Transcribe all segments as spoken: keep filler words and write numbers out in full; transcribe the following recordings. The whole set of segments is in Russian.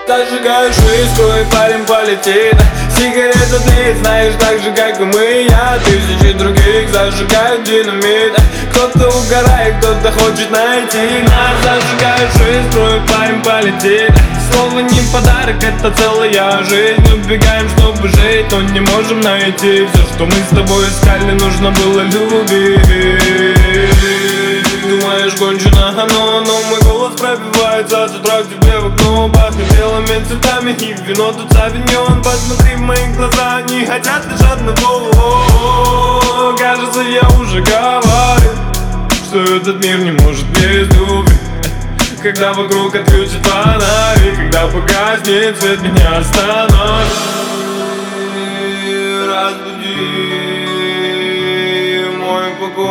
Зажигаешь виску и парень полетит. Сигарета тлеет, знаешь, так же, как и мы. Я, тысячи других зажигают динамит. Кто-то угорает, кто-то хочет найти нас. Зажигаешь виску и парень полетит. Слово не подарок, это целая жизнь. Убегаем, чтобы жить, но не можем найти. Все, что мы с тобой искали, нужно было любить. Думаешь, кончено оно, но мой голос пробивается с утра к тебе в окно. Пахнет белыми цветами и вино тут савиньон. Посмотри в мои глаза, они хотят лишь одного. Кажется, я уже говорил, что этот мир не может без любви. Когда вокруг отключат фонари, когда погаснет свет, меня остановит. Разбуди мой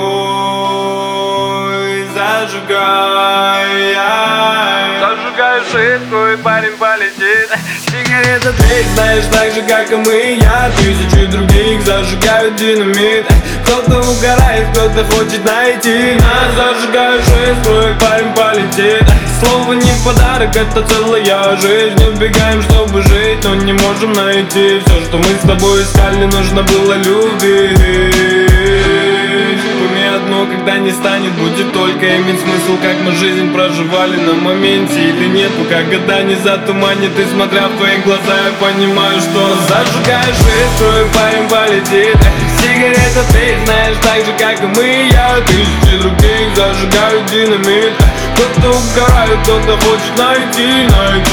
покой, зажигай. Зажигай шишку и парень полетит. Сигарета тлеет, знаешь, так же, как и мы. Я, тысячи других зажигают динамит. Кто-то угорает, кто-то хочет найти нас. Зажигаю шишку и парень полетит. Слово не подарок, это целая жизнь. Убегаем, чтобы жить, но не можем найти. Все, что мы с тобой искали, нужно было любить. Пойми одно, когда не станет, будет только иметь смысл, как мы жизнь проживали на моменте или нет. Пока года не затуманит, и смотря в твои глаза, я понимаю, что зажигаешь шишку и парень полетит. Сигарета ты знаешь, так же, как и мы. Я, тысячи других зажигают динамит. Кто-то угорает, кто-то хочет найти, найти.